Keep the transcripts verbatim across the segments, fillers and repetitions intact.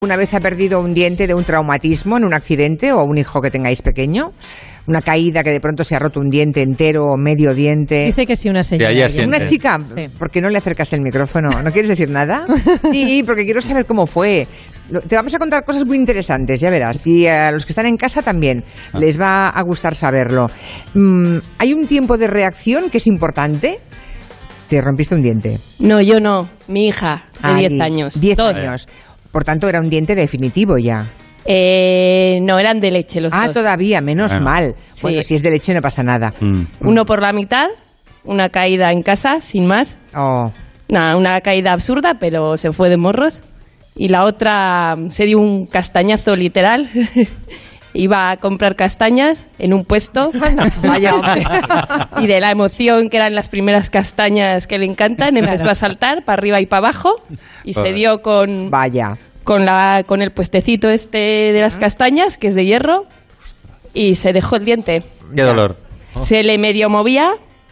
¿Una vez ha perdido un diente de un traumatismo en un accidente o un hijo que tengáis pequeño? Una caída que de pronto se ha roto un diente entero o medio diente. Dice que sí, una señora. Una chica, sí. ¿Por qué no le acercas el micrófono? ¿No quieres decir nada? Sí, porque quiero saber cómo fue. Te vamos a contar cosas muy interesantes, ya verás. Y a los que están en casa también les va a gustar saberlo. Mm, ¿Hay un tiempo de reacción que es importante? ¿Te rompiste un diente? No, yo no. Mi hija, de diez años. diez Dos. años. Por tanto, era un diente definitivo ya. Eh, no, eran de leche los ah, dos. Ah, todavía, menos bueno. mal. Sí. Bueno, si es de leche no pasa nada. Mm. Uno por la mitad, una caída en casa, sin más. Oh. Nada, una caída absurda, pero se fue de morros. Y la otra se dio un castañazo literal. Iba a comprar castañas en un puesto. Vaya hombre. Y de la emoción que eran las primeras castañas que le encantan, empezó a saltar para arriba y para abajo. Y se dio con... Vaya. Con, la, con el puestecito este de las castañas, que es de hierro, y se dejó el diente. Qué dolor. Se le medio movía,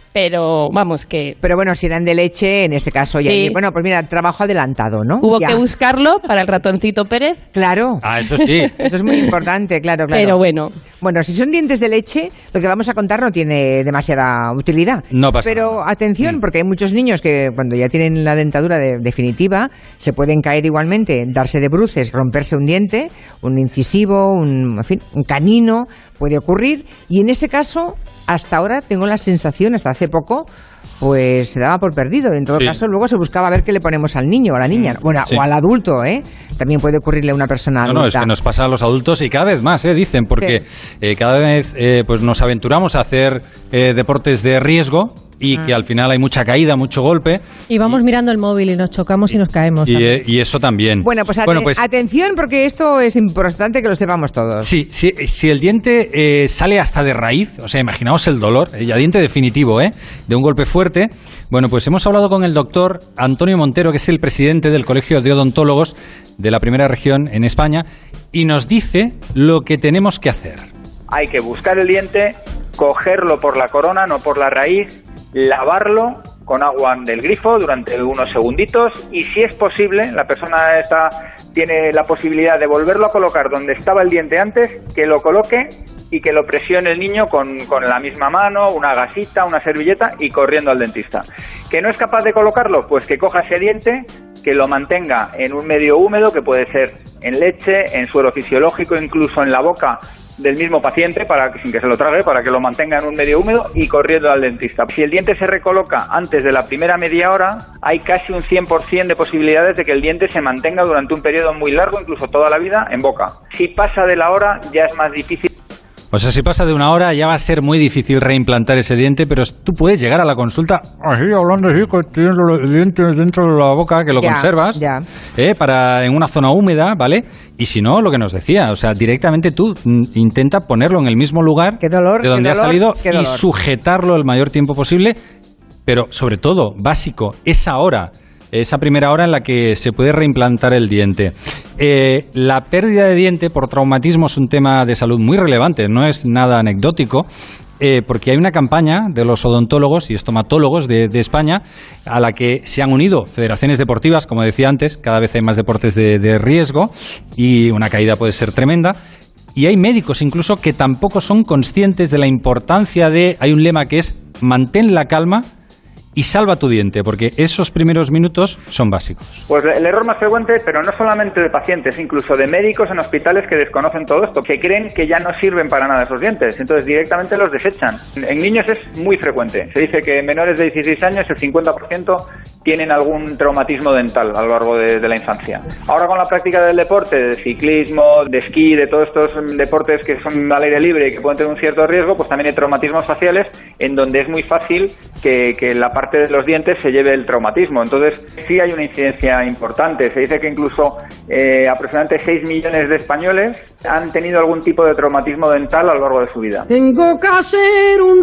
pero vamos que... Pero bueno, si eran de leche, en ese caso ya... Sí. Bueno, pues mira, trabajo adelantado, ¿no? Hubo Ya. que buscarlo para el ratoncito Pérez, Claro. Ah, eso sí. Eso es muy importante, claro, claro. pero bueno. Bueno, si son dientes de leche, lo que vamos a contar no tiene demasiada utilidad. No pasa Pero nada. atención, Mm. porque hay muchos niños que cuando ya tienen la dentadura de- definitiva, se pueden caer igualmente, darse de bruces, romperse un diente, un incisivo, un, en fin, un canino, puede ocurrir. Y en ese caso, hasta ahora tengo la sensación, hasta hace poco, pues se daba por perdido. En todo Sí. caso, luego se buscaba a ver qué le ponemos al niño o a la niña. Bueno, Sí. o al adulto, ¿eh? También puede ocurrirle a una persona No, adulta. no, es que nos pasa a los adultos y cada vez más, ¿eh? Dicen, porque eh, cada vez eh, pues nos aventuramos a hacer eh, deportes de riesgo y que al final hay mucha caída, mucho golpe. Y vamos mirando el móvil y nos chocamos y nos caemos. Y, también. eh, y eso también. Bueno, pues, aten- atención, porque esto es importante que lo sepamos todos. Sí, sí, si el diente eh, sale hasta de raíz, o sea, imaginaos el dolor, eh, ya diente definitivo, ¿eh? De un golpe fuerte. Bueno, pues hemos hablado con el doctor Antonio Montero, que es el presidente del Colegio de Odontólogos de la primera región en España, y nos dice lo que tenemos que hacer. Hay que buscar el diente, cogerlo por la corona, no por la raíz, lavarlo con agua del grifo durante unos segunditos y si es posible, la persona esta tiene la posibilidad de volverlo a colocar donde estaba el diente antes, que lo coloque y que lo presione el niño con, con la misma mano, una gasita, una servilleta y corriendo al dentista. ¿Que no es capaz de colocarlo? Pues que coja ese diente, que lo mantenga en un medio húmedo, que puede ser en leche, en suero fisiológico, incluso en la boca del mismo paciente, para que, sin que se lo trague, para que lo mantenga en un medio húmedo y corriendo al dentista. Si el diente se recoloca antes de la primera media hora, hay casi un cien por ciento de posibilidades de que el diente se mantenga durante un periodo muy largo, incluso toda la vida, en boca. Si pasa de la hora, ya es más difícil. O sea, si pasa de una hora ya va a ser muy difícil reimplantar ese diente, pero tú puedes llegar a la consulta así, hablando así, que tienes el diente dentro de la boca, que lo Ya, conservas, ya. ¿eh? Para, en una zona húmeda, ¿vale? Y si no, lo que nos decía, o sea, directamente tú mm, intenta ponerlo en el mismo lugar Qué dolor, de donde qué ha dolor, salido qué y dolor. sujetarlo el mayor tiempo posible, pero sobre todo, básico, esa hora, esa primera hora en la que se puede reimplantar el diente. Eh, la pérdida de diente por traumatismo es un tema de salud muy relevante, no es nada anecdótico, eh, porque hay una campaña de los odontólogos y estomatólogos de, de España a la que se han unido federaciones deportivas, como decía antes, cada vez hay más deportes de, de riesgo y una caída puede ser tremenda. Y hay médicos incluso que tampoco son conscientes de la importancia de... Hay un lema que es mantén la calma y salva tu diente, porque esos primeros minutos son básicos. Pues el error más frecuente, pero no solamente de pacientes, incluso de médicos en hospitales que desconocen todo esto, que creen que ya no sirven para nada esos dientes, entonces directamente los desechan. En niños es muy frecuente. Se dice que en menores de dieciséis años el cincuenta por ciento tienen algún traumatismo dental a lo largo de, de la infancia. Ahora con la práctica del deporte, de ciclismo, de esquí, de todos estos deportes que son al aire libre y que pueden tener un cierto riesgo, pues también hay traumatismos faciales en donde es muy fácil que, que la parte de los dientes se lleve el traumatismo. Entonces sí hay una incidencia importante. Se dice que incluso eh, aproximadamente seis millones de españoles han tenido algún tipo de traumatismo dental a lo largo de su vida. Tengo que hacer un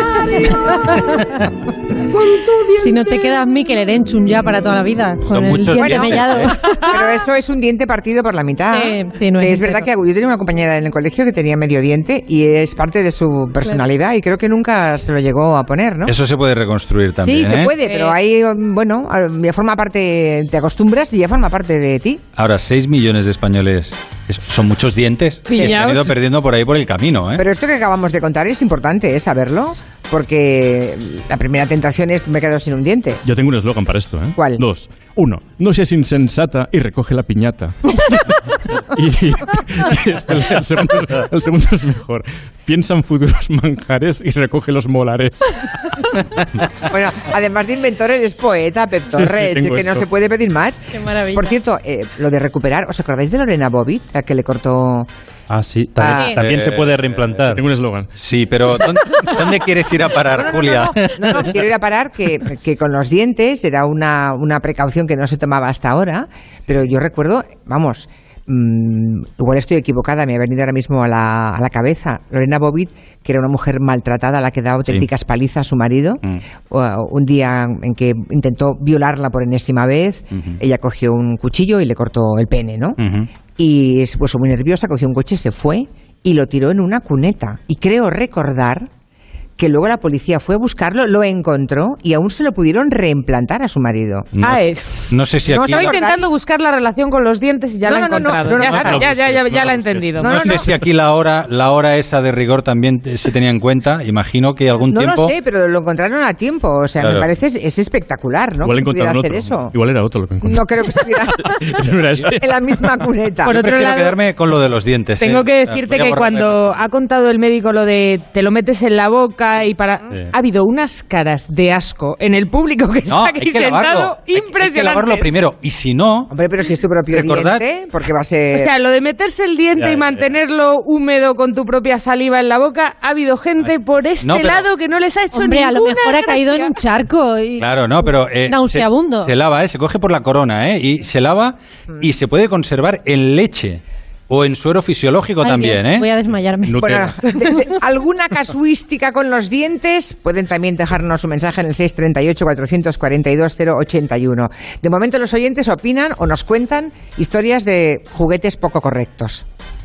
rosario con tu diente. Si no te quedas Mikel Erenchun ya para toda la vida. Con Son el muchos diente dientes, mellado. ¿eh? Pero eso es un diente partido por la mitad. Sí, sí, no es es entero. verdad que yo tenía una compañera en el colegio que tenía medio diente y es parte de su personalidad y creo que nunca se lo llegó a poner, ¿no? Eso se puede reconstruir también. también. Sí, se ¿eh? puede, pero ahí, bueno, ya forma parte, te acostumbras y ya forma parte de ti. Ahora, seis millones de españoles, es- son muchos dientes que se han Pillaos. ido perdiendo por ahí por el camino, ¿eh? Pero esto que acabamos de contar es importante, ¿eh? Saberlo, porque la primera tentación es me he quedado sin un diente. Yo tengo un eslogan para esto, ¿eh? ¿Cuál? Dos. Uno, no seas insensata y recoge la piñata. y, y- y espera, el, segundo, el segundo es mejor. Piensa en futuros manjares y recoge los molares. Bueno, además de inventor, eres poeta, Pep sí, Torres, es tengo que no esto. se puede pedir más. Qué maravilla. Por cierto, eh, lo de recuperar, ¿os acordáis de Lorena Bobbitt, la que le cortó? Ah, sí. También, Ah. también se Eh, puede reimplantar. Tengo un eslogan. Sí, pero ¿dónde, dónde quieres ir a parar, Julia? No, no, quiero ir a parar que, que con los dientes era una, una precaución que no se tomaba hasta ahora, pero yo recuerdo, vamos, mmm, igual estoy equivocada, me ha venido ahora mismo a la, a la cabeza, Lorena Bobbitt, que era una mujer maltratada, a la que daba auténticas palizas a su marido, Mm. o- un día en que intentó violarla por enésima vez, Ujú. ella cogió un cuchillo y le cortó el pene, ¿no? Ujú. Y se puso muy nerviosa, cogió un coche, se fue y lo tiró en una cuneta. Y creo recordar que luego la policía fue a buscarlo, lo encontró y aún se lo pudieron reimplantar a su marido. No, Ah, es. no sé si No, aquí... Estaba ¿Acordáis? intentando buscar la relación con los dientes y ya No, la he no, no, no, encontrado. no, no, ya no, está, no ya, lo ya, ya, busques, ya no la he lo busques. entendido. No, No, no, sé no. si aquí la hora, la hora esa de rigor también se tenía en cuenta. Imagino que algún No tiempo... lo sé, pero lo encontraron a tiempo. O sea, Claro. me parece es, es espectacular, ¿no? Igual que se pudiera encontraron hacer otro. eso. Igual era otro lo que encontraron. No creo que estuviera No era este. en la misma cuneta. Por Yo otro prefiero lado, quedarme con lo de los dientes. Tengo ¿eh? que decirte Voy a que borrarme cuando ha contado el médico lo de te lo metes en la boca y para... Sí. Ha habido unas caras de asco en el público que No, está hay aquí que sentado lavarlo. Hay- impresionantes. Hay que lavarlo primero. Y si no, Hombre, pero si es tu propio Recordad- diente, porque va a ser... O sea, lo de meterse el diente Ya, y ya, mantenerlo húmedo con tu propia saliva en la boca, ha habido gente por este No, pero- lado que no les ha hecho Hombre, a lo ninguna mejor ha caído en gracia. un charco. Y... claro, no, pero... eh, Nauseabundo. Se, se lava, ¿eh? Se coge por la corona, ¿eh? Y se lava y se puede conservar en leche o en suero fisiológico Ay, también, Dios, ¿eh? Voy a desmayarme. Nutella. Bueno, de- de- ¿alguna casuística con los dientes? Pueden también dejarnos un mensaje en el seis tres ocho, cuatro cuatro dos, cero ocho uno. De momento los oyentes opinan o nos cuentan historias de juguetes poco correctos.